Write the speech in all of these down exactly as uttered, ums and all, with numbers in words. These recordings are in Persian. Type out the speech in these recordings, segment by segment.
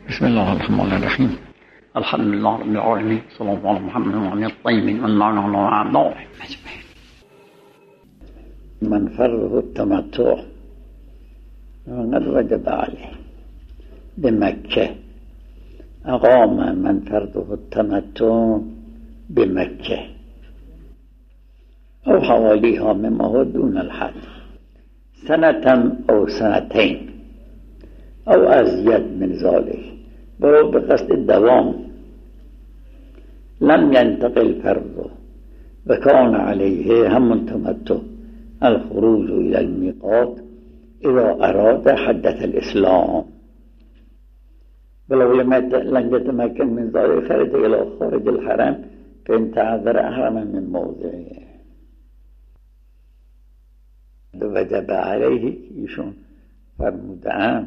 بسم الله الرحمن الرحیم. الحمد لله رب العالمین، صلی الله علی محمد و علی الطیبین و المعنى وعلا اجمعین. من فرضه التمتع فقد وجب عليه بمكة. أقام من فرضه التمتع بمكة أو حواليها مما هو دون الحد سنة أو سنتين أو أزيد من ذلك ولو بقصد الدوام لم ينتقل فرضه وكان عليه هم التمتع الخروج إلى الميقات إذا أراد حدث الإسلام ولو لم يتمكن من ذلك خرج إلى خارج الحرم فإن تعذر أحرم من موضعه. وجب عليه ایشون فرمودن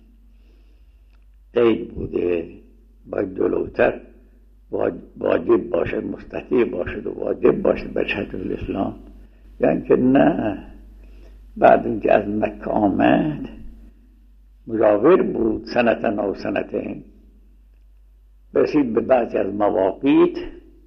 قید بوده باید جلوتر واجب باشد، مستطیع باشد و واجب باشد به شهادت الاسلام، یعنی که نه بعد اینکه از مکه آمد مجاور بود سنتن او سنتین، رسید به بعضی از مواقیت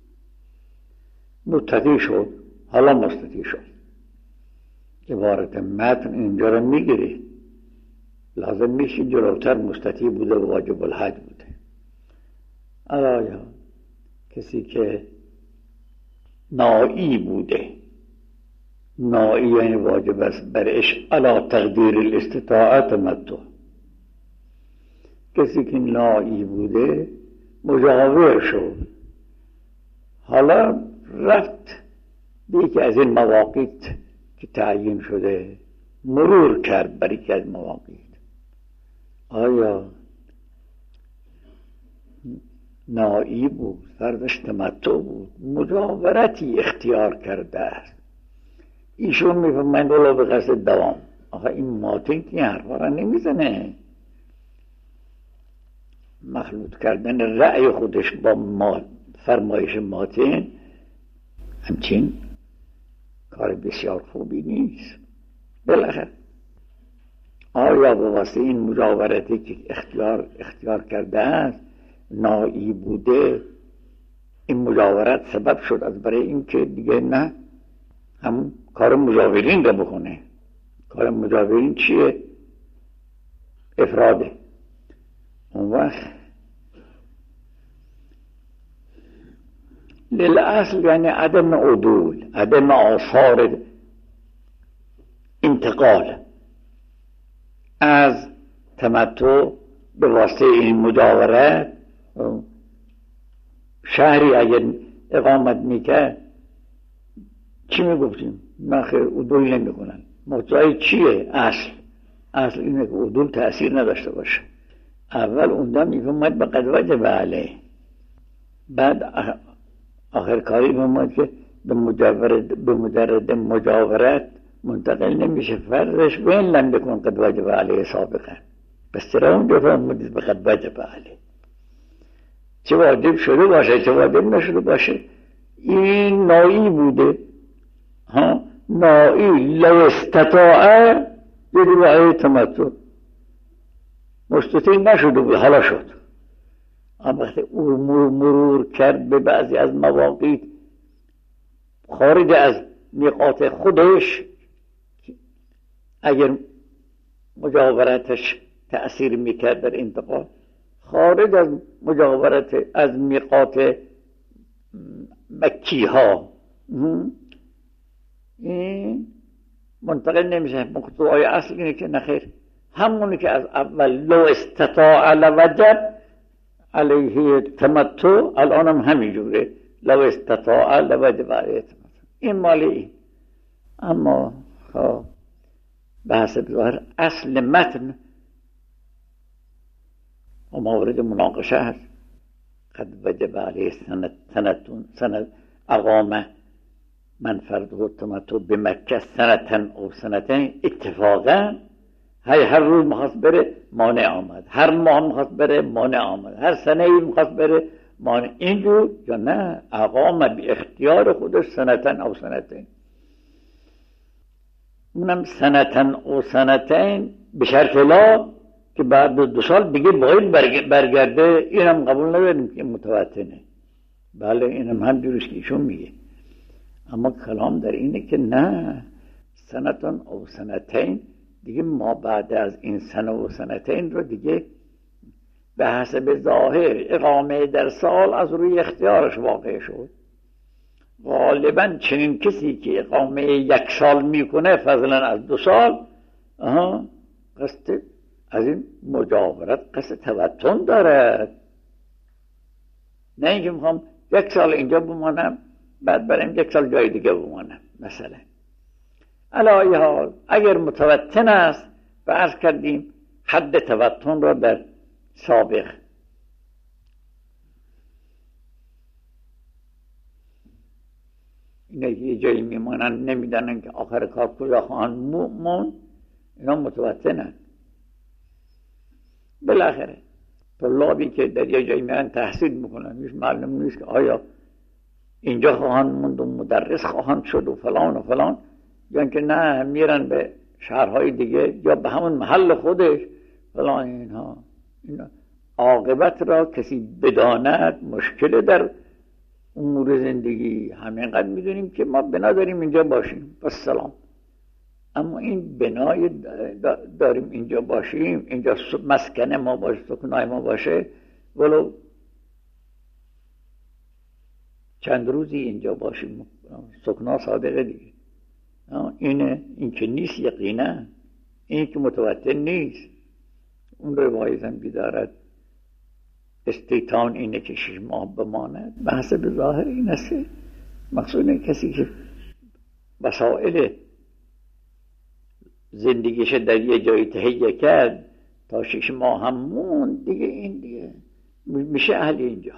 مستطیع شد، حالا مستطیع شد. عبارت متن اینجا رو میگیره، لازم میشه جلوتر مستطیع بوده و واجب الحج بوده. آیا کسی که نائی بوده، نائی یعنی واجب است برش علی تقدیر الاستطاعه تمتع، کسی که نائی بوده مجاور شد، حالا رفت به یکی از این مواقیت که تعیین شده مرور کرد بر یکی از مواقیت. آیا نائی بود، فردش تمتع بود، مجاورتی اختیار کرده است، ایشون میفهمند ولو به قصد دوام. آخه این ماتن که حرفا را نمیزنه، مخلوط کردن رأی خودش با ما فرمایش ماتن همچین کار بسیار خوبی نیست. بالاخره آیا به واسه این مجاورتی که اختیار اختیار کرده است نائی بوده، این مجاورت سبب شد از برای اینکه دیگه نه هم کار مجاورین رو بکنه؟ کار مجاورین چیه؟ افراده. اون وقت للأصل یعنی عدم عدول، عدم آثار انتقال از تمتع به واسطه این مجاورت. شهری اگر اقامت میکرد چی میگفتیم؟ نخیر عدول نمی کنن. موضوع چیه؟ اصل اصل اینه که عدول تأثیر نداشته باشه. اول اوندا میفهمد به قد وجب علیه، بعد آخر کاری میفهمد که به مجاورت به مجرد مجاورت منتقل نمیشه فرضش و این لم بکن قد وجب علیه سابقا. بس چرا اون بفهمدید به قد وجب علیه، چه واجب شده باشه چه واجب نشده باشه. این نائی بوده، ها نائی لو استطاعه یجب علیه تمتع، مستطیع نشده بود حالا شد. اما وقتی او مرور کرد به بعضی از مواقیت خارج از میقات خودش، اگر مجاورتش تأثیر میکرد در انتقال، خارج از مجاورت از میقات مکی ها این منتقل نمیشه. مقتضای اصل اینه که نخیر، همونی که از اول لو استطاع لوجب علیه تمتع الان هم همینجوره، لو استطاع لوجب علیه تمتع. این مالی این. اما خب بحث بظاهر اصل متن و مورد مناقشه هست. قد وجب علیه سنت سنتون سنت اقامه من فرضه التمتع بمکه سنتن او سنتین اتفاقا. هی هر روز میخواست بره مانع آمد، هر ماه میخواست بره مانع آمد، هر سنه ای میخواست بره مانع. اینجور یا نه اقامه بی اختیار خودش سنتن او سنتین، اونم سنتن او سنتین به شرط لا که بعد دو سال دیگه باید برگرده، اینم قبول نداریم که متوطنه. بله اینم هم جورش که ایشون میگه، اما کلام در اینه که نه، سنتون او سنتین، دیگه ما بعد از این سنه و سنتین رو دیگه به حسب ظاهر اقامه در سال از روی اختیارش واقع شد. غالبا چنین کسی که اقامه یک سال میکنه فضلا از دو سال، آها قصد از این مجاورت قصد توطن دارد، نه اینکه میخوام یک سال اینجا بمانم بعد برم یک سال جای دیگه بمانم مثلا. علی حال اگر متوطن است و عرض کردیم حد توطن را در سابق اینه که یه جایی میمانن نمیدانن که آخر کار کجا خواهند مون، اینا متوطنن. بالاخره طلابی که در یه جایی میرن تحصیل میکنن هیچ معلوم نیست که آیا اینجا خواهند موند و مدرس خواهند شد و فلان و فلان، یا که نه میرن به شهرهای دیگه یا به همون محل خودش فلان. اینها اینا عاقبت را کسی بداند مشکل در امور زندگی. همینقدر میدونیم که ما بنا داریم اینجا باشیم و سلام، اما این بنای داریم اینجا باشیم، اینجا مسکن ما باشه، سکنای ما باشه، ولو چند روزی اینجا باشیم، سکنا صادقه دیگه. اینه این که نیست یقینا، این که متوطن نیست. اون روایت هم بیدارد استیتان اینه که شش ماه بماند، به حسب ظاهر این است. مقصود کسی که وسائل زندگیش در یه جایی تهیه کرد تا شش ماه هم موند دیگه، این دیگه میشه اهل اینجا.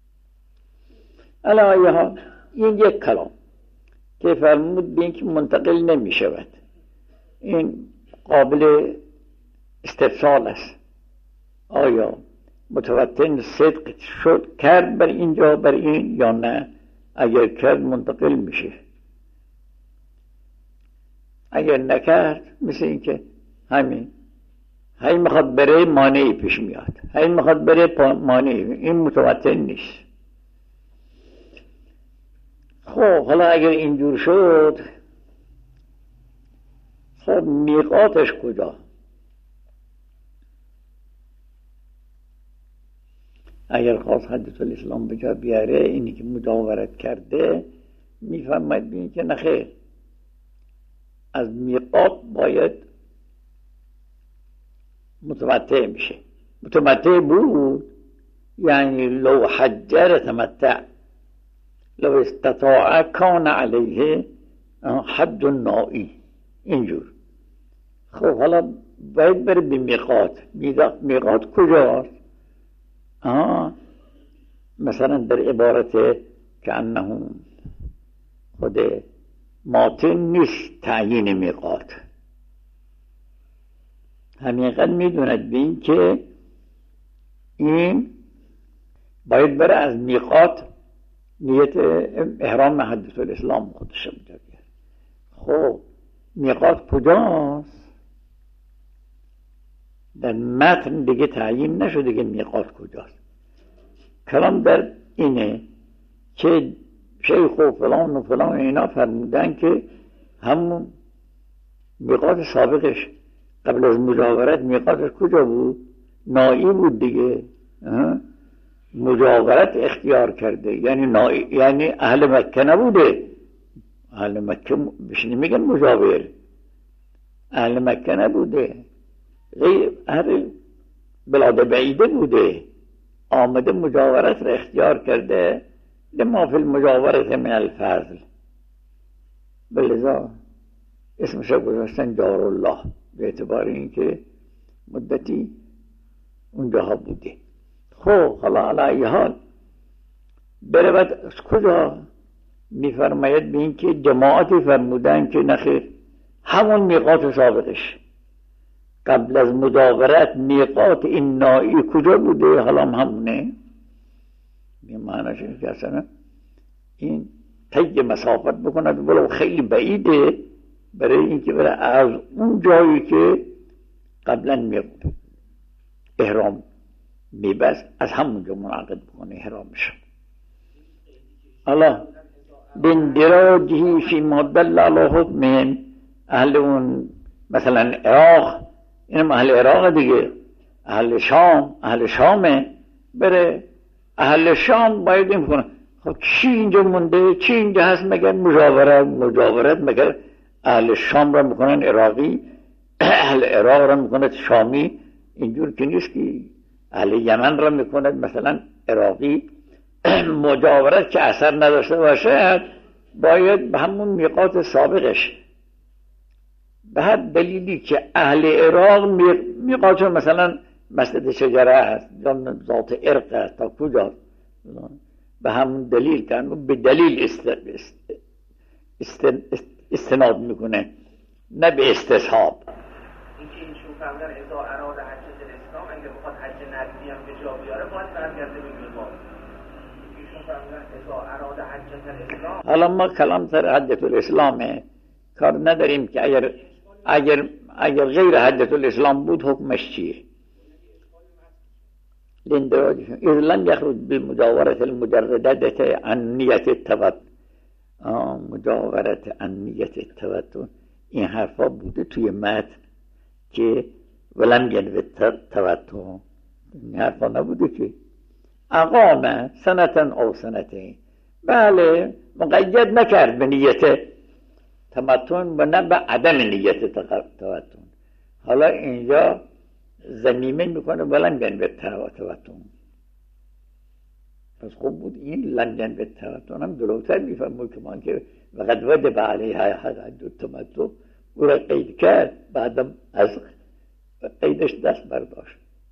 علی حال این یک کلام که فرمود به این که منتقل نمی شود، این قابل استفسال است. آیا متوطن صدق شد کرد بر اینجا بر این یا نه؟ اگر کرد منتقل میشه، اگر نکرد مثل این که همین هی میخواد بره مانعی پیش میاد، هی میخواد بره مانعی، این متوطن نیست. خب حالا اگر اینجور شد، خب میقاتش کجا؟ اگر خواست حدیث الاسلام بجا بیاره، اینی که مجاورت کرده میفهمد بین که نخیر، از میقات باید متمتع میشه. متمتع بود یعنی لو حجر تمتع، لو استطاع کان علیه حد نائی، اینجور. خب حالا باید بره به میقات. میقات کجاست؟ آه مثلا در عبارت که انه خود ماتن نیست تعیین میقات، همینقدر میدوند به این که این باید بره از میقات نیت احرام حدیث الاسلام خودش بیاره. خب میقات کجاست؟ در متن دیگه تعیین نشده که میقات کجاست. کلام در اینه که شیخ و فلان و فلان اینا فرمودن که همون میقات سابقش قبل از مجاورت میقاتش کجا بود؟ نائی بود دیگه. مجاورت اختیار کرده یعنی نائی، یعنی اهل مکه نبوده. اهل مکه بهش نمیگن مجاور، اهل مکه نبوده، اهل بلاد بعیده بوده، آمده مجاورت را اختیار کرده. لما فی المجاورت من الفضل، بلذا اسمش رو گذاشتن جار الله، به اعتبار اینکه مدتی اونجاها بوده. خب حالا علی حال برود از کجا؟ میفرماید به این که جماعتی فرمودن که نخیر، همون میقات سابقش قبل از مجاورت میقات این نائی کجا بوده؟ حالا همونه. این معنیش اینه که اصلا این طی مسافت بکند ولو خیلی بعیده، برای اینکه بره از اون جایی که قبلا احرام میبست از همونجا منعقد بکنه احرامش. الله باندراجه فی ما دل علی حکمهم، اهل اون مثلا عراق، این اهل عراق دیگه، اهل شام، اهل شامه، بره اهل شام باید این کنه. خب چی اینجا مونده؟ چی اینجا هست مگر مجاورت؟ مجاورت مگر اهل شام را میکنن عراقی، اهل عراق را میکنن شامی؟ اینجور که نیست که اهل یمن را میکند مثلا عراقی. مجاورت که اثر نداشته باشه باید به همون میقات سابقش، به هر دلیلی که اهل عراق میقات مثلا مسجد شجره است یا ذات عرق است تا کجا، به همون دلیل که به دلیل است است است استناد میکنه، نه به استصحاب. اینکه این شو فرمودن اذا اراد حج الاسلام، اگه بخواد حج نبوی هم به جا بیاره باید برگرده به میقات. ایشون فرمودن اذا اراد حج الاسلام. حالا ما کلام سر حجة الاسلامه، کار نداریم که اگر اگر اگر غیر حجة الاسلام بود حکمش چیه؟ لاندراجه اذ لم يخرج بالمجاورة المجردة عن نیة التوتر. مجاورت عن نیة التوتر، این حرفا بوده توی متن که ولم ینوی التوتر، این حرفا نبوده که اقام سنتن او سنتین. بله مقید نکرد به نیت تمتع و نه به عدم نیت تمتع. حالا اینجا ضمیمه میکنه ولم ینوی التوتر، پس خوب بود این لم ینوی التمتع هم دلوتر میفهمه که من که وقد وجب علیها حد التمتع او را قید کرد، بعدم از قیدش دست برداشت.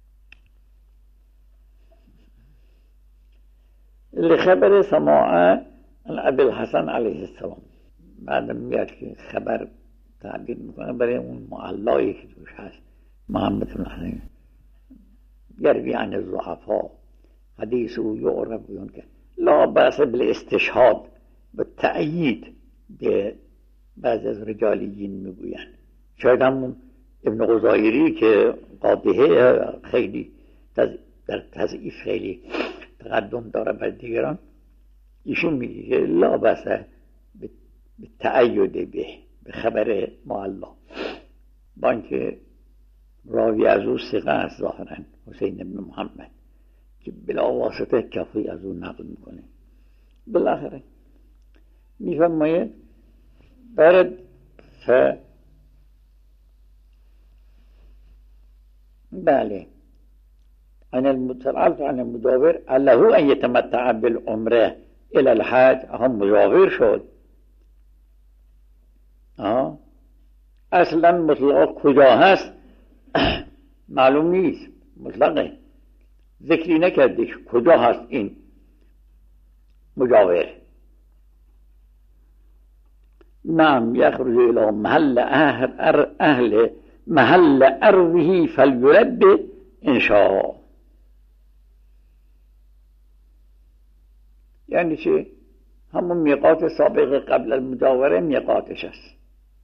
لخبر سماع ابی الحسن علیه السلام، بعدم میاد که خبر تعبیر میکنه برای اون معلایی که توش هست. محمد بن حسین یروی عن الضعفاء حدیث او یعرف بیان که لا بأس بالاستشهاد و تأیید به بعض از رجالیین میگویند. شاید همون ابن غزایری که قاطعه خیلی در تضعیف خیلی تقدم داره بر دیگران، ایشون میگه که لا بأس به تأیید به به خبر معلا، با اینکه راوی از او ثقه است ظاهرا حسین ابن محمد که بلا واسطه کافی از او نقل میکنه. بالاخره میفرماید برد ف بله عن المتعلق عن المجاور له ان يتمتع بالعمره الى الحج. هم مجاور شد. آه. اصلا مطلق کجا هست معلوم نیست، مطلقه ذکری نکرده کجا هست این مجاور. نعم یخرج الى محل اهل, اهل محل ارضه فلیلب ان شاء. یعنی چه؟ همون میقات سابق قبل المجاوره میقاتش است.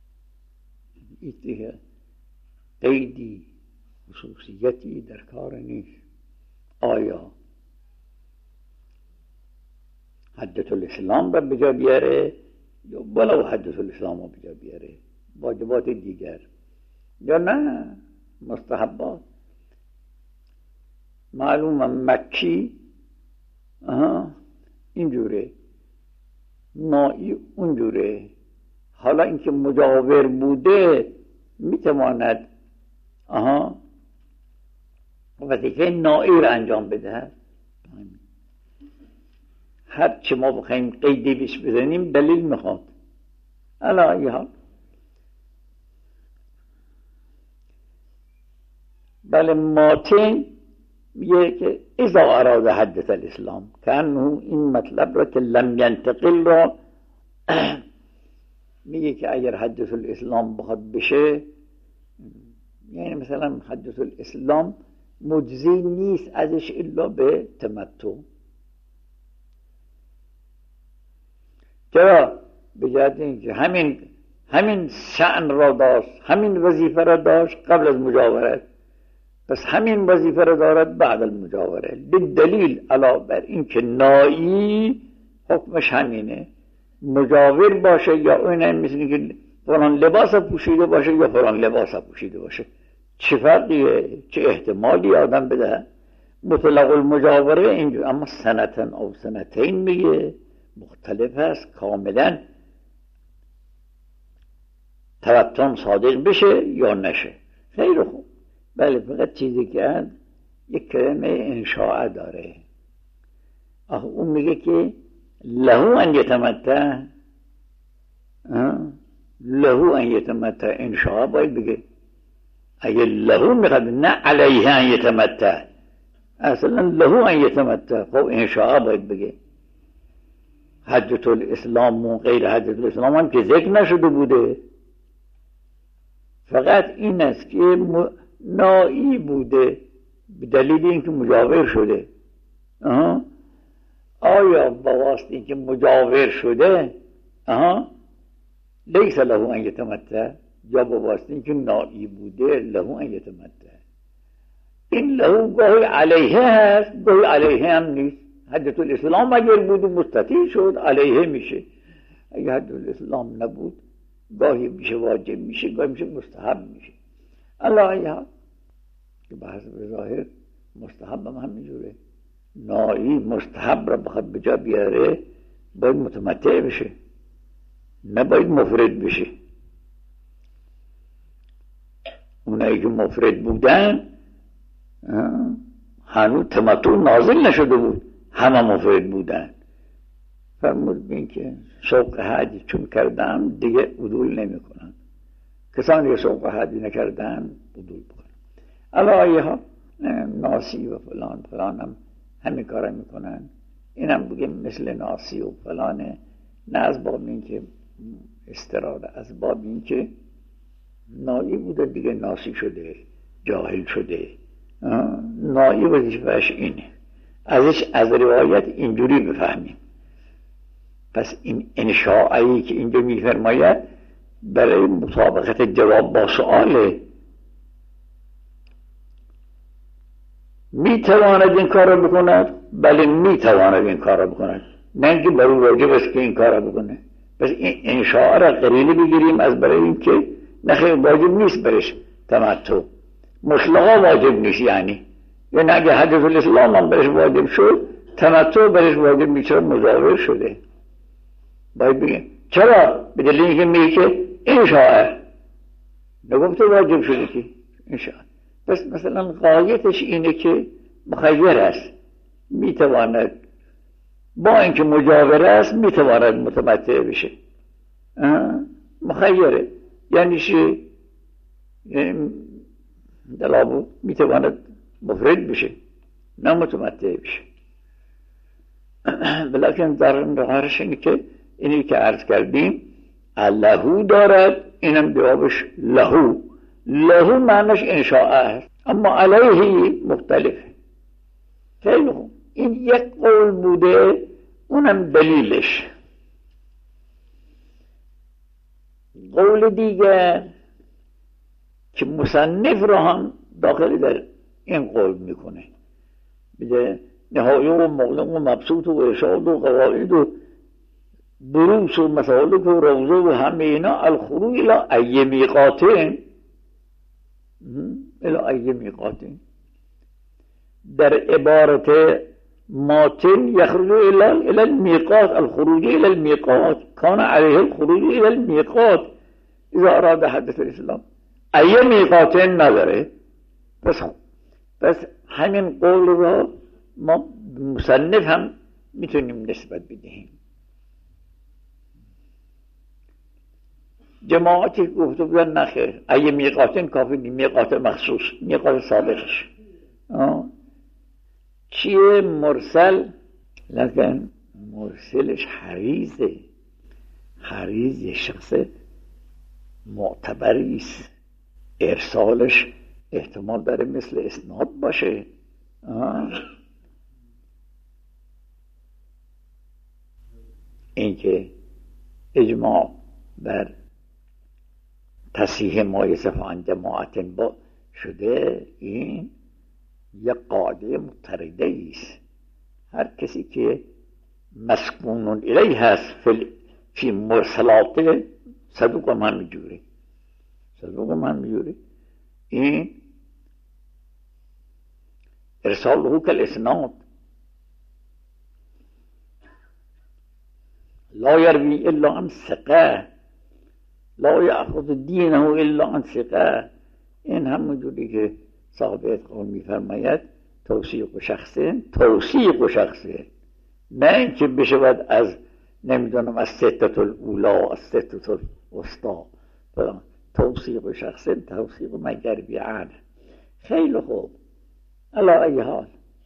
ایتیه قیدی خصوصیتی در کار نیست. آیا حجة الاسلام را بجا بیاره یا ولو حجة الاسلام را بجا بیاره، واجبات دیگر، یا نه مستحبات. معلوم مکی آها اینجوره، نائی اونجوره. حالا اینکه مجاور بوده میتواند آها وظیفه نائی را انجام بده. هر چه ما بخوایم قیدی بیش بزنیم دلیل میخواد. الان ها بله ماتن میگه که اذا اراد حجة الاسلام کانه این مطلب را که لم ینتقل را میگه که اگر حجة الاسلام بخواد بشه، یعنی مثلا حجة الاسلام مجزی نیست ازش الا به تمتع. چرا؟ به جهت اینکه همین همین شأن را داشت، همین وظیفه را داشت قبل از مجاورت. پس همین وظیفه را دارد بعد المجاوره. دلیل علاوه بر این که نایی حکمش همینه، مجاور باشه یا اون مثل که فلان لباس پوشیده باشه یا فلان لباس پوشیده باشه، چه فرقیه؟ چه احتمالی آدم بده؟ مطلق المجاوره اینجور، اما سنتن او سنتین میگه مختلف است کاملا. توتن صادق بشه یا نشه. خیلی خوب. بله، فقط چیزی که یک کلمه انشاء داره. آخه اون میگه که لهو ان یتمتع، لهو ان یتمتع، انشاء باید بگه. اگه لهو میخواد نه علیه ان یتمتع، اصلا لهو ان یتمتع، خب انشاء باید بگه. حجة الاسلام و غیر حجة الاسلام هم که ذکر نشده بوده، فقط این است که نایی بوده به دلیل اینکه مجاور شده. آها. آیا با واسطه اینکه مجاور شده آها لیس له ان یتمتع، یا با واسطه اینکه نایی بوده له ان یتمتع؟ این له گاهی علیه هست گاهی علیه هم نیست. حجة الاسلام اگر بود مستطیع شد علیه میشه، اگر حجة الاسلام نبود گاهی میشه واجب میشه، گاهی میشه مستحب میشه. الله که به حسب ظاهر مستحب هم همینجوره. نایی مستحب را بخواد به جا بیاره باید متمتع بشه، نباید مفرد بشه. اونایی که مفرد بودن هنوز تمتع نازل نشده بود، همه مفرد بودن. فرمود بین که شوق حج چون کردم دیگه عدول نمی کنن، کسانی که شوق حج نکردن عدول بکنن. علایه ها ناسی و فلان فلان هم همین کار میکنن. این هم بگیم مثل ناسی و فلانه، نه از باب این که استراده، از باب این که نایی بوده دیگه ناسی شده، جاهل شده. نایی وظیفه‌اش اینه. ازش از روایت اینجوری بفهمیم. پس این انشاءی که اینجا میفرماید برای مطابقت جواب با سؤاله. میتواند این کار رو بکند؟ بله میتواند این کار رو بکند، نه اینکه برای واجب است که این کار رو بکنه. پس این انشاء را قرینه بگیریم از برای این که نخیر واجب نیست برش تمتع، مطلقا واجب نیست. یعنی یعنی اگه حجة الاسلام هم برش واجب شد تمتع برش واجب میشه، مجاور شده. باید بگیم چرا؟ به دلیل اینکه میگه که انشاء، نگفته واجب شده که انشاء. پس مثلا غایتش اینه که مخیر است، میتواند با اینکه مجاور است میتواند متمتع بشه. مخیره یعنی چه؟ دلابو میتواند مفرد بشه نه متمتع بشه. بلکن در نهارش اینه که اینی که عرض کردیم لهو دارد، اینم جوابش لهو. لهو معنیش انشاء است، اما علیه مختلفه. خیلی خوب. این یک قول بوده، اونم دلیلش. قول دیگر که مصنف را هم داخل در این قول میکنه، بده نهایی و مغلق و مبسوط و ارشاد و قواعد و دروس و مسالک و روضه و همه اینا الخروج الى ای میقاتین، الى ای میقاتین در عبارت ماتن یخرج الى الى المیقات، الخروج الى المیقات کان علیه الخروج الى المیقات اذا اراد حدث الاسلام. ای میقاتین نداره. پس پس همین قول را ما مصنف هم میتونیم نسبت بدهیم. جماعتی گفته بودن نخیر، ای میقاتین کافی نی، میقات مخصوص، میقات سابقش چیه؟ مرسل. لکن مرسلش حریزه، حریز یه شخص معتبریست، ارسالش احتمال داره مثل اسناد باشه. اینکه اجماع بر تصحیح ما یصف عن جماعت با شده، این یک قاعده مضطرده است. هر کسی که مسکون الیه هست فی مرسلات صدوق هم همینجوری صدوق هم همینجوری این ارساله کالاسناد لا یروی الا عن ثقه لا یأخذ دینه الا عن ثقه. این همونجوری که صاحب اتقان میفرماید توثیق و شخصه توثیق و شخصه، نه اینکه بشود از نمیدونم از ستت الاولا از ستت الوسطا. توثیق و شخصه توثیق مگر بیعن. خیلی خوب. علی ای حال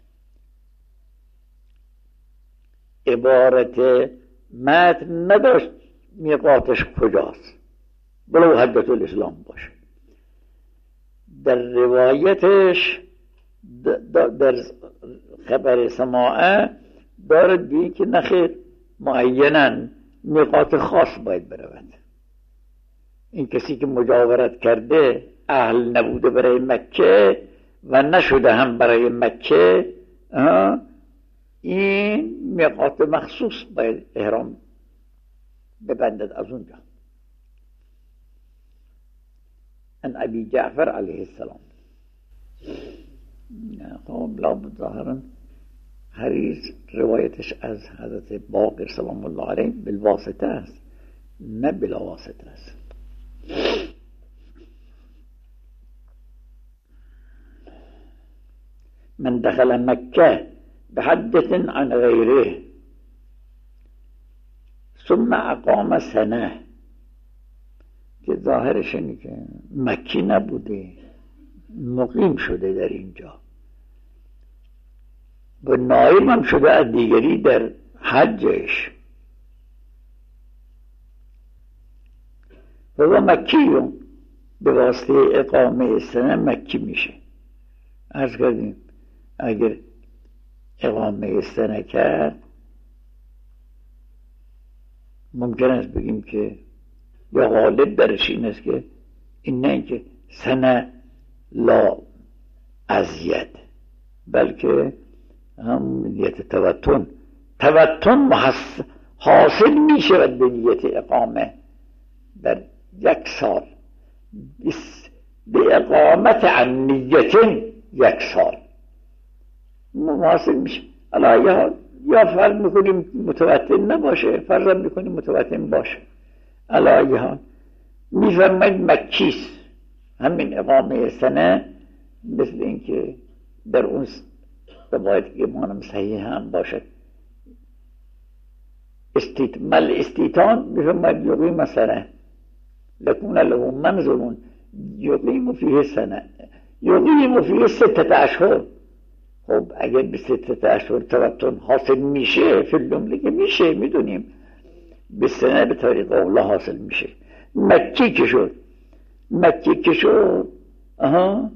عبارت متن نداشت میقاتش کجاست، بلو حدت الاسلام باشه. در روایتش در خبر سماعه دارد بی که نخیر معیناً میقات خاص باید برود. این کسی که مجاورت کرده اهل نبوده برای مکه و نشده هم برای مکه، این میقات مخصوص باید احرام ببندد از اونجا. ان ابی جعفر علیه السلام. خب لابد ظاهرا حریص روایتش از حضرت باقر سلام الله علیه بالواسطه است، نه بلا واسطه است. من دخل مکه بحدث عن غیره ثم اقام سنه، که ظاهرش اینه که مکی نبوده، مقیم شده در اینجا و نائب هم شده از دیگری در حجش و مکیون به واسطه اقامه سنه مکی میشه. عرض کردیم اگر اقامه سنه کرد ممکن است بگیم که یا غالب درش این است که این نه اینکه سنه لا ازید، بلکه هم نیت توتن توتن حاصل می شود به نیت اقامه در یک سال به اقامت عن نیت یک سال حاصل میشه. علا یا فرض میکنیم متوتن نباشه، فرض میکنیم متوتن باشه. علا ها میفرماید مکیست. همین اقامه سنه مثل اینکه در اون باید ایمانم صحیح هم باشد استیت مل استیتان میفرماید یقیم سنه لکون له منزلون یقیم فیه سنه یقیم فیه ستت اشهر. خب اگر به ستت اشهر توتن حاصل میشه فی الجمله که میشه، میدونیم به سنه به طریق اولا حاصل میشه. مکی که شد مکی که شد آها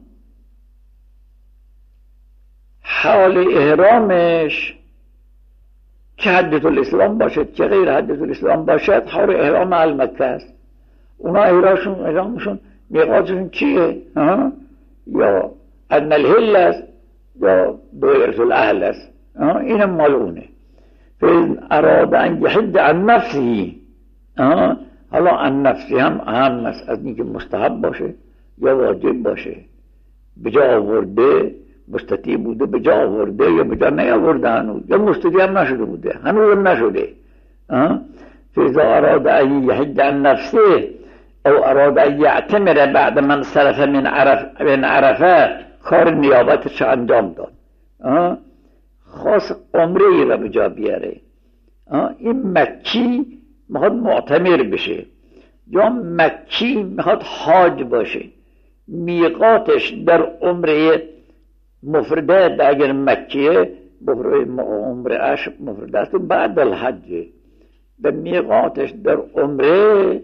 حال احرامش که حدت الاسلام باشد که غیر حدت الاسلام باشد حال احرام اهل مکه است. اونا احرامشون احرامشون میقاتشون چیه؟ آها یا ادنى الهل است یا دایره الاهل است. اینم مال اونه. فإن اراد ان یحد عن نفسه، حالا عن نفسی هم اهم است از اینکه مستحب باشه یا واجب باشه، به جا آورده مستطیع بوده به جا آورده یا به جا نیاورده هنوز، یا مستطیع هم نشده بوده هنوز هم نشده. فإذا اراد ان یحد عن نفسه او اراد ان یعتمر بعد من صرف من عرف من عرفه، کار نیابتش انجام داد، خاص عمره ای را به جا بیاره. این مکی میخواد معتمر بشه یا مکی میخواد حاج باشه، میقاتش در عمره مفرده اگر مکیه عمره اش مفرده است بعد الحج، در میقاتش در عمره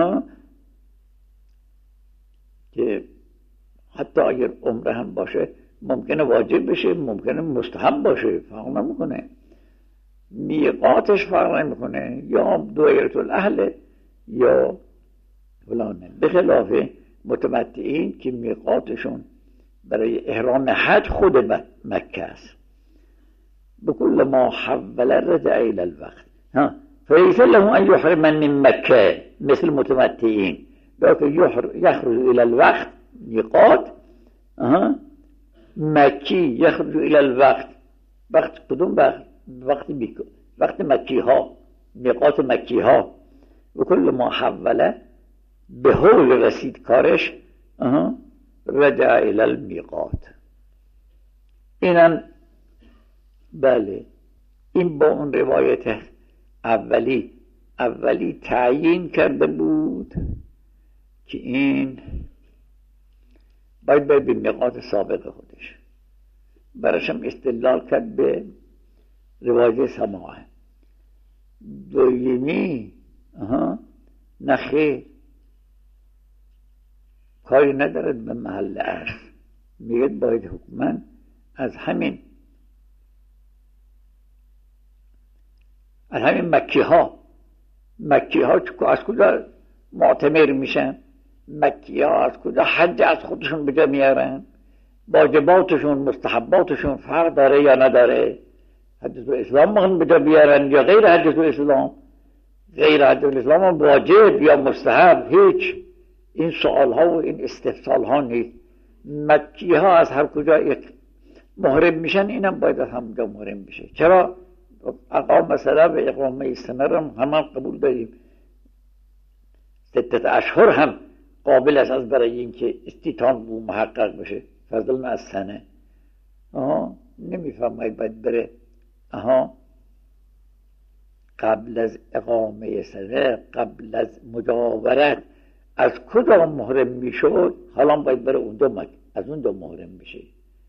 که حتی اگر عمره هم باشه ممکنه واجب بشه ممکنه مستحب باشه، فرق نمیکنه. میقاتش فرق نمیکنه، یا دایره الاهل یا فلانه، به خلاف متمتعین که میقاتشون برای احرام حج خود مکه است. بكل ما حول رجع الى الوقت ها فليس له ان يحرم من مكه مثل المتمتعين، لكن يخرج الى الوقت ميقات ها مكي يخرج الى الوقت. وقت کدوم وقت؟ وقت بیکو وقت مکی ها، میقات مکی ها. و کل ما حوله به حول رسید کارش رجع الى المیقات. اینم بله، این با اون روایت اولی اولی تعیین کرده بود که این باید باید به میقات سابق خودش. برشم استدلال کرد به روایت سماع. دویمی نخیر، کاری ندارد به محل عرض، میگه باید حکما از همین از همین مکی ها مکی ها از کجا معتمر میشن؟ مکی ها از کجا حج از خودشون به جا میارن؟ واجباتشون مستحباتشون فرق داره یا نداره؟ حجت الاسلام مهم به جا بیارن یا غیر حجت الاسلام؟ غیر حجت الاسلام هم واجب یا مستحب؟ هیچ. این سوال ها و این استفسال ها نیست. مکی ها از هر کجا محرم میشن، اینم باید از همونجا محرم بشه. چرا؟ اقام مثلا به اقامه استمر هم همان قبول داریم. ستت اشهر هم قابل است از برای اینکه استیطان بو محقق بشه، فضل از سنه. آها نمیفهمید باید بره آها قبل از اقامه سنه، قبل از مجاورت از کجا محرم میشد، حالا باید بره اون دو مک از اون دو محرم بشه.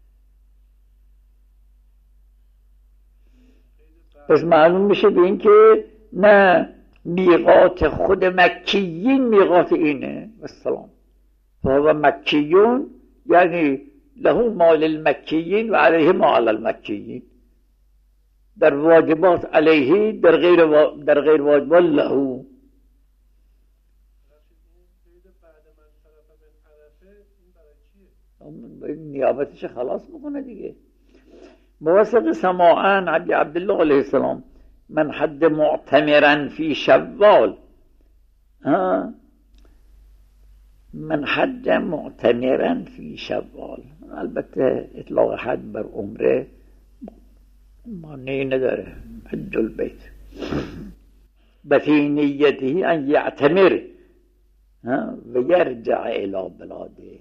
پس معلوم میشه به این که نه، میقات خود مکیین میقات اینه و السلام. فهو مکیون یعنی له ما للمکیین و علیه ما علی المکیین. در واجبات علیه، در غیر و... در غیر واجبات له. نیابتش خلاص میکنه دیگه. موثق سماعان عبد عبدالله علیه السلام من حد معتمرا فی شوال ها من حد معتمرا فی شوال. البته اطلاق حد بر عمره معنی نداره. حج البیت بفی نیته ان یعتمر و یرجع الى بلاده.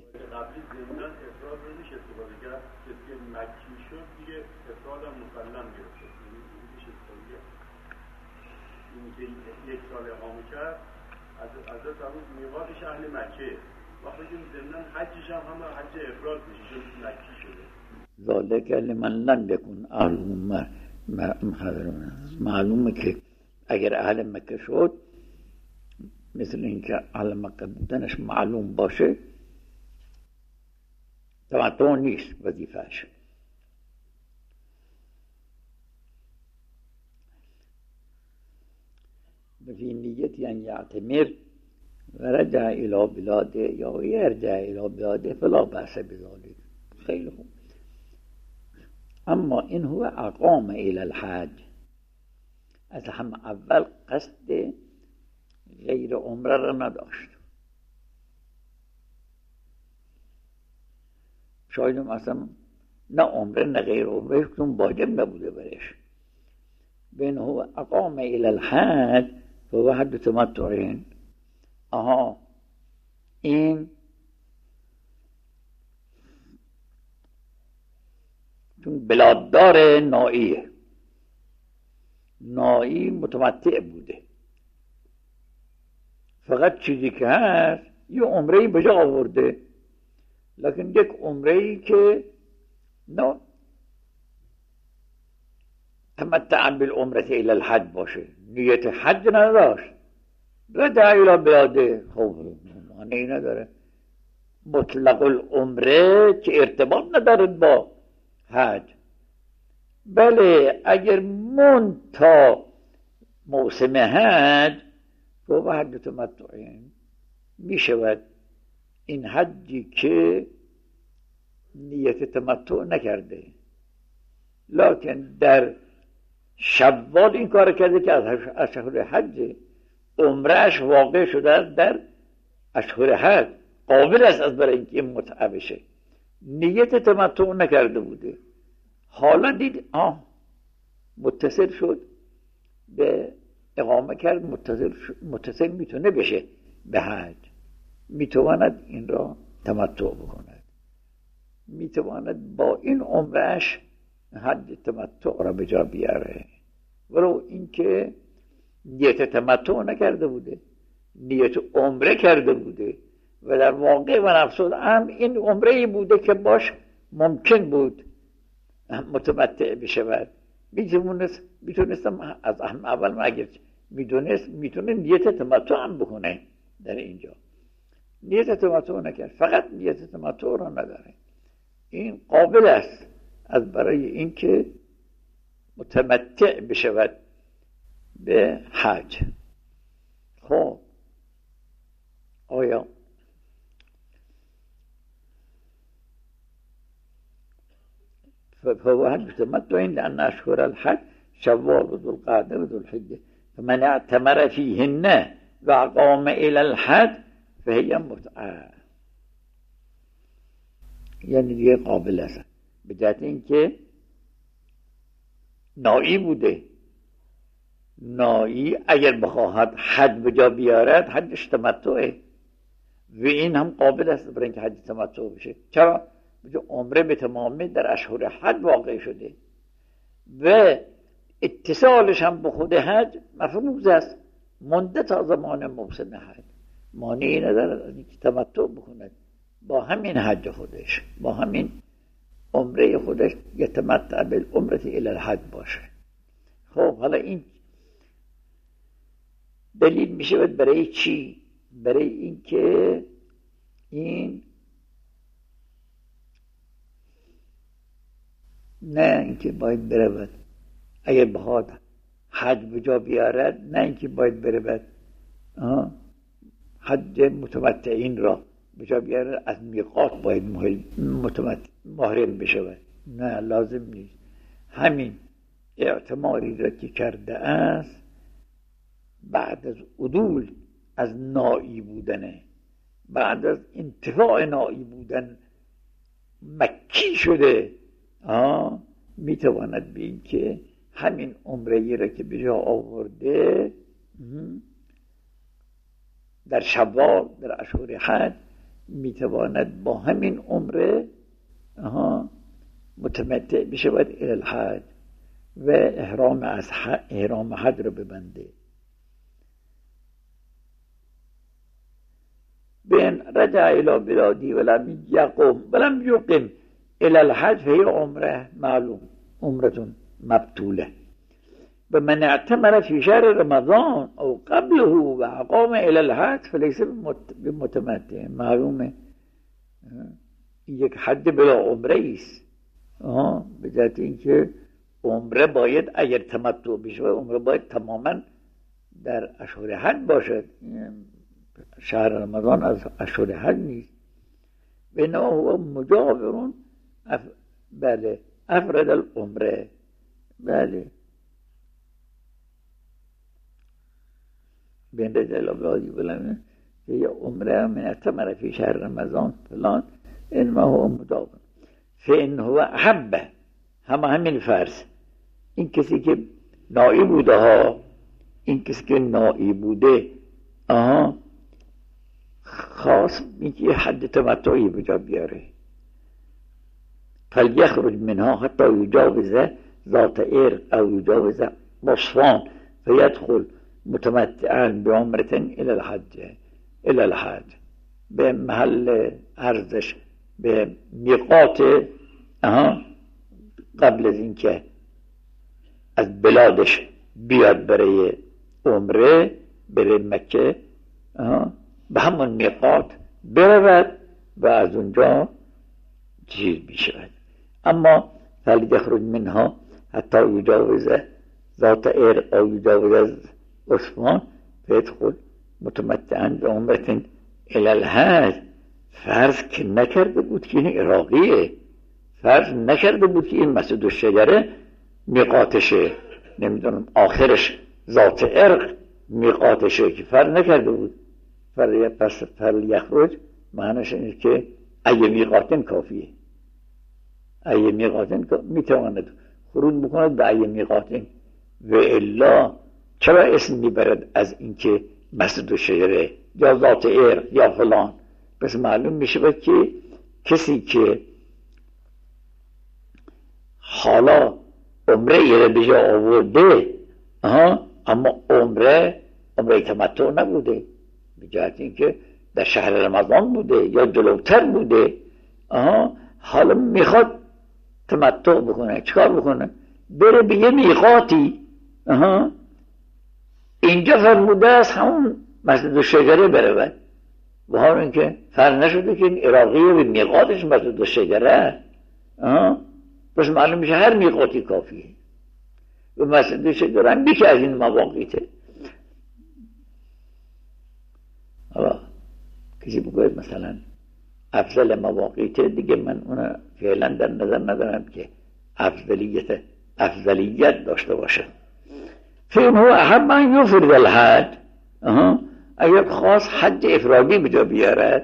یک سال اقامه کرد از از اون میقاتش اهل مکه، وقتی که ضمن حجش هم هم حج افراد میشه چون مکی شده. ذالک لمن لم یکن اهل معلومه که اگر اهل مکه شد، مثل اینکه اهل مکه بودنش معلوم باشه، تمتع نیست وظیفه‌اش. فی نیتی ان یعتمر و رجع الى بلاده یا یرجع الى بلاده فلا بأس بذلك. خیلی خوب. اما این هو اقام الى الحج، از هم اول قصد غیر عمره را نداشت. شاید اصلا نه عمره نه غیر عمره چون واجب نبوده برش. بین هو اقام الى الحج و حد تمتعین. آها این چون بلاددار نائیه، نائی متمتع بوده، فقط چیزی که هست یه عمرهی به جا آورده، لکن یک عمرهی که نه تمتع بالعمره الى الحج باشه، نیت حج نداشت، رجع الى بلاده. خب معنی نداره. مطلق العمره که ارتباط ندارد با حج. بله اگر من تا موسم حج و حج تمتعین می شود این حجی که نیت تمتع نکرده، لکن در شوال این کار کرده که از اشهر حج عمرهش واقع شده است در اشهر حج، قابل است از برای اینکه متعه بشه. نیت تمتع نکرده بوده، حالا دید آه متصل شد به اقامه کرد، متصل, متصل میتونه بشه به حج، میتواند این را تمتع بکند، میتواند با این عمرش حج تمتع را به جا بیاره، ولو اینکه نیت تمتع نکرده بوده، نیت عمره کرده بوده و در واقع و نفس الامر این عمره بوده که باش ممکن بود متمتع بشود. میتونست میتونستم از اول ما اگر میدونست میتونه نیت تمتع هم بکنه، در اینجا نیت تمتع نکرد، فقط نیت تمتع را نداره. این قابل است از برای اینکه متمتع بشود به حج. خب آیا فهو حج تمتع لأن أشهر الحج شوال وذو القعدة وذو الحجة فمن اعتمر فيهن وأقام إلى الحج فهي متعة. یعنی دیگه قابل است، به جهت اینکه نائی بوده، نائی اگر بخواهد حج به جا بیارد حجش تمتعه و این هم قابل است برای اینکه حج تمتع بشه. چرا؟ عمره به تمامی در اشهر حج واقع شده و اتصالش هم به خود حج مفروض است، مونده تا زمان موسم حج، مانعی ندارد از اینکه تمتع بکند با همین حج خودش، با همین عمره خودش یتمتع بالعمره الی الحج باشه. خب حالا این دلیل میشه برای چی؟ برای اینکه این نه اینکه باید برود اگر بخواد حج به جا بیارد، نه اینکه باید برود حج متمتعین را به جا بیارد از میقات باید محرم بشود، نه لازم نیست. همین اعتماری را که کرده است بعد از عدول از نائی بودنه، بعد از انتفاع نائی بودن مکی شده، آه میتواند به این که همین عمره را که به جا آورده در شوال در اشهر حج میتواند با همین عمره آها متمتع بشود الی الحج و احرام از حج احرام حج را ببنده. بین رجع الى بلادی ولم یقم ولم یقم الى الحج فهي عمره معلوم عمرة مبتوله و من اعتمر في شهر رمضان او قبله و اقام الى الحج فليس بمتمتع. معلومه یک حج بلا عمره است، به جهت اینکه عمره باید اگر تمتع بشه عمره باید تماما در اشهر حج باشد، شهر رمضان از اشهر حج نیست. بنا هو مجاورون اف... بله افرد العمره، بله بین رجل ابلادی بلنه که یه عمره من اعتمر فی شهر رمضان فلان انما هو مجاور فین هو احبه، همه همین فرض این کسی که نائی بوده ها، این کسی که نائی بوده آها خاص میگه حد تمتعی به جا بیاره فلیخرج منها حتی یجاوز ذات عرق او یجاوز بصفان فیدخل متمتعا بعمرة الى الحج الى الحج به محل عرضش به میقات اها قبل از اینکه از بلادش بیاد برای عمره بره مکه اها به همون میقات برود و از اونجا چیز میشود. اما فلیخرج منها حتی یجاوز ذات عرق او یجاوز عثمان فیدخل متمتعا بعمرة الی الحج. فرض که نکرده بود که این عراقیه، فرض نکرده بود که این مسجد الشجره میقاتشه، نمیدونم آخرش ذات عرق میقاتشه، که فرض نکرده بود. فرض پس فل یخرج معنیش اینه که ای میقاتن کافیه، ای میقاتن میتواند خروج بکند به ای میقاتن، و الا چرا اسم میبرد از اینکه مسجد الشجره یا ذات عرق یا فلان؟ پس معلوم میشه که کسی که حالا عمره یه به جا آورده اما عمره عمره تمتع نبوده، به جهت اینکه در شهر رمضان بوده یا جلوتر بوده، حالا میخواد تمتع بکنه، چکار بکنه؟ بره به یه میقاتی. اینجا فرموده است همون مسجد الشجره بره، و حال اینکه فرق نشده که این عراقی به میقاتش مسجد الشجره، پس معلوم میشه هر میقاتی کافیه. و مسجد الشجره هم بیشه از این مواقیته. حالا کسی بگوید مثلا افضل مواقیته، دیگه من اون فعلا در نظر ندارم که افضلیت افضلیت داشته باشه. فین هو احب ان یفرد الحج، اگر خواست حج افرادی بجا بیارد،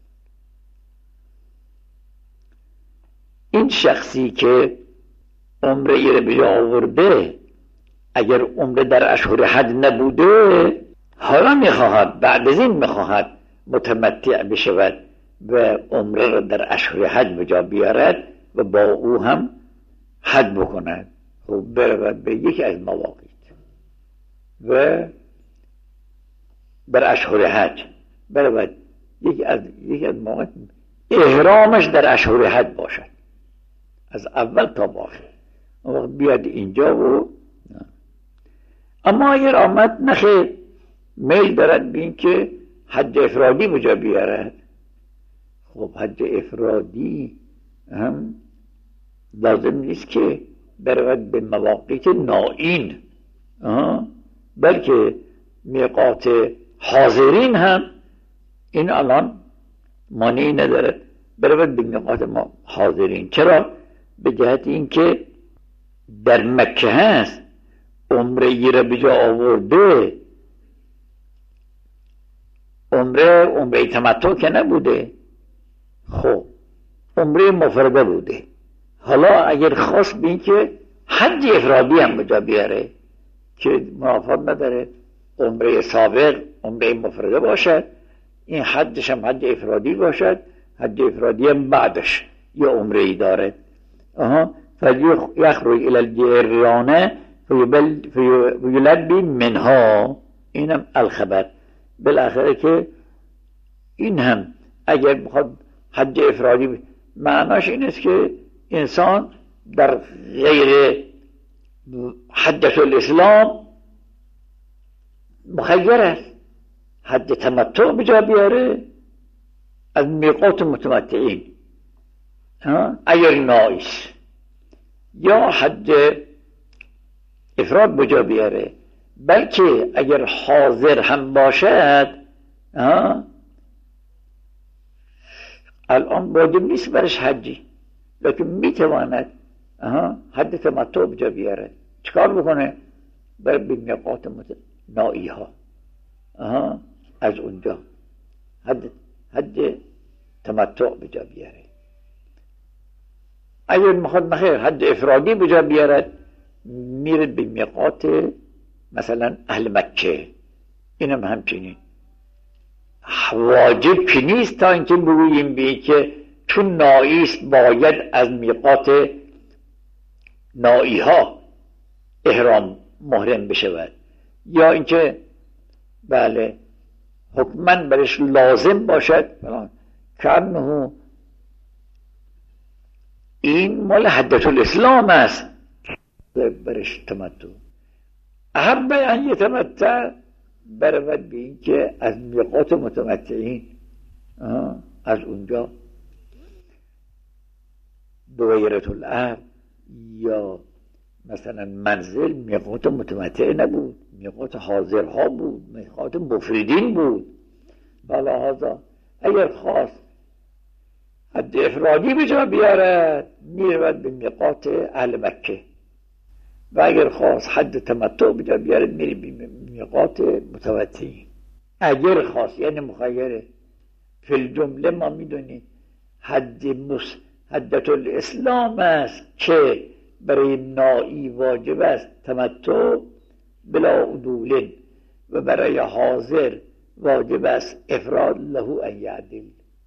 این شخصی که عمره ای رو بجا آورده اگر عمره در اشهر حج نبوده، حالا میخواهد بعد از این میخواهد متمتع بشود و عمره رو در اشهر حج بجا بیارد و با او هم حج بکند، خب برود به یکی از مواقیت و در اشهر حج برود یکی از یکی از مواقیت احرامش در اشهر حج باشد، از اول تا آخر وقت بیاد اینجا. و اما اگر آمد نخیر میل دارد بین که حج افرادی بجا بیارد، خب حج افرادی هم لازم نیست که برود به مواقیت نائین، بلکه میقات حاضرین هم این الان مانعی ندارد برود به میقات ما حاضرین. چرا؟ به جهت اینکه در مکه هست، عمره ای را به جا آورده، عمره عمره تمتع که نبوده، خب عمره مفرده بوده. حالا اگر خواست بین که حج افرادی هم به جا بیاره که منافات نداره، عمره سابق عمره مفرده باشد، این حجش هم حج افرادی باشد، حج افرادی هم بعدش یه عمره ای داره. آها فیخرج الی الجریانه فیلبی منها، اینم الخبر بالاخره که این هم اگر بخواد حج افرادی، معناش این است که انسان در غیر حجت الاسلام مخیر است، حج تمتع بجا بیاره از میقات متمتعین اگر نایس، یا حج افراد بجا بیاره، بلکه اگر حاضر هم باشد الان واجب نیست برش حجی، لیکن میتواند حج تمتع بجا بیاره. چکار بکنه؟ بر به میقات نائی ها از اونجا حج حج تمتع بجا بیاره. اگر میخواد نخیر حج افرادی بجا بیارد، میره به میقات مثلا اهل مکه، اینم همچنین واجب که نیست تا اینکه بگوییم بی که چون نائیست باید از میقات نائی ها احرام محرم بشود، یا اینکه بله حکماً برش لازم باشد، کانه این مال حجت الاسلام است، برش تمتع احب ان یتمتع، برود به این که از میقات متمتعین از اونجا دویرت الارض یا مثلا منزل میقات متمتع نبود، میقات حاضرها بود، میقات مفردین بود. بالا هذا اگر خواست حد افرادی به جا بیارد میرود به میقات اهل مکه، و اگر خواست حد تمتع به جا بیارد میری به میقات متمتعین. اگر خواست یعنی مخیره. فی الجمله ما میدونیم حد مس حدت الاسلام است که برای نائی واجب است تمتع بلا عدول، و برای حاضر واجب است افراد له ان یعدل.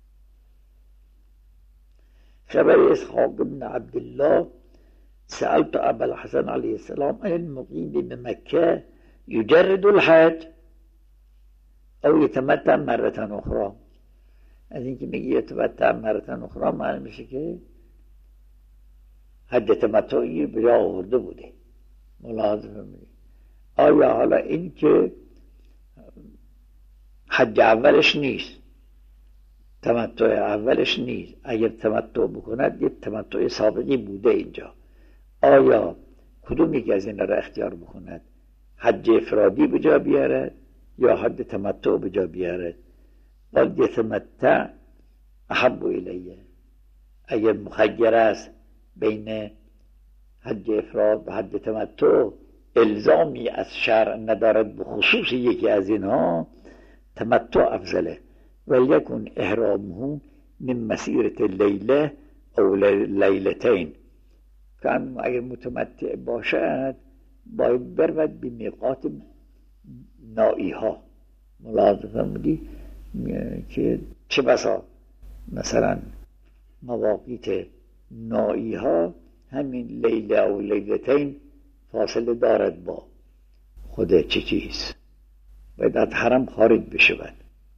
خبر اسحاق بن عبدالله سألت ابا الحسن علیه السلام عن المقیم بمکه یجرد الحج او یتمتع مرة اخرى. از اینکه میگه یتمتع مرة اخرى معنی میشه که حد تمتعی به جا آورده بوده. ملاحظه میگه آیا حالا این که حج اولش نیست، تمتع اولش نیست، اگر تمتع بکند یه تمتع سابقی بوده اینجا، آیا کدوم یکی از این را اختیار بکند؟ حج افرادی به جا بیارد یا حد تمتع به جا بیارد؟ قال یتمتع احب الیه. اگر مخیر است بین حج افراد و حد تمتع، الزامی از شرع ندارد به خصوص یکی از اینها، تمتع افضله. ولیکن احرامه من مسیرت لیله او لیلتین. کان اگر متمتع باشد باید برود به میقات نائی ها. ملاحظه بودی که چه بسا مثلا مواقیت نائی ها همین لیله او لیلتین فاصله دارد با خود چه چیز، باید از حرم خارج بشود.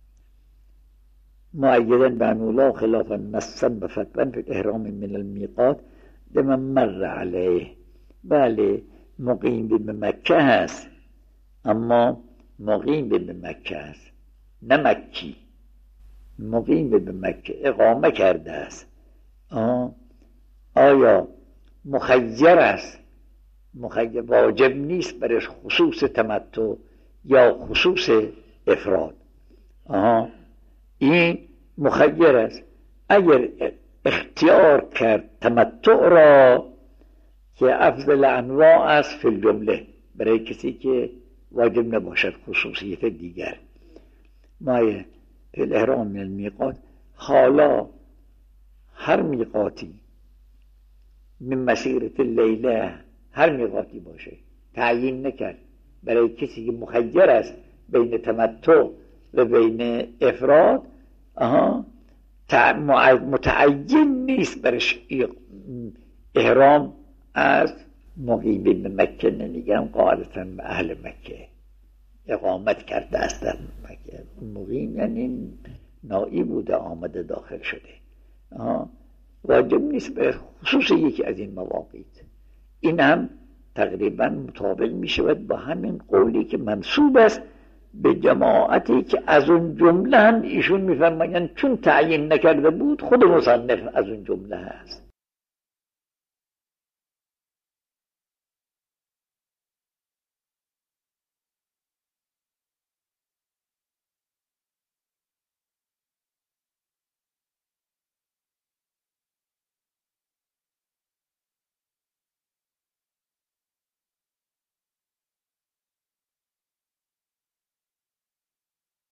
مؤیدا بانولا خلافا نصا و فتوا فی الاحرام من المیقات لمن مر علیه. بله مقیم به مکه هست، اما مقیم به مکه هست نه مکی، مقیم به مکه اقامه کرده است. آه. آیا مخیر است؟ مخیر واجب نیست برش خصوص تمتع یا خصوص افراد. آها این مخیر است. اگر اختیار کرد تمتع را که افضل انواع است فی الجمله، برای کسی که واجب نباشد خصوصیت دیگر. مایه فی الاحرام من المیقات، حالا هر میقاتی من مسیرت لیله، هر میقاتی باشه تعیین نکرد، برای کسی که مخیر است بین تمتع و بین افراد، آها متعین نیست برش احرام از مقیم به مکه. نمیگم قاعدتا به اهل مکه اقامت کرده است در مکه، مقیم یعنی نائی بوده آمده داخل شده. آها واجب نیست به خصوص یکی از این مواقیت. این هم تقریبا مطابق می شود با همین قولی که منسوب است به جماعتی که از اون جمله هم ایشون می فرمایند چون تعیین نکرده بود خود مصنف از اون جمله هست.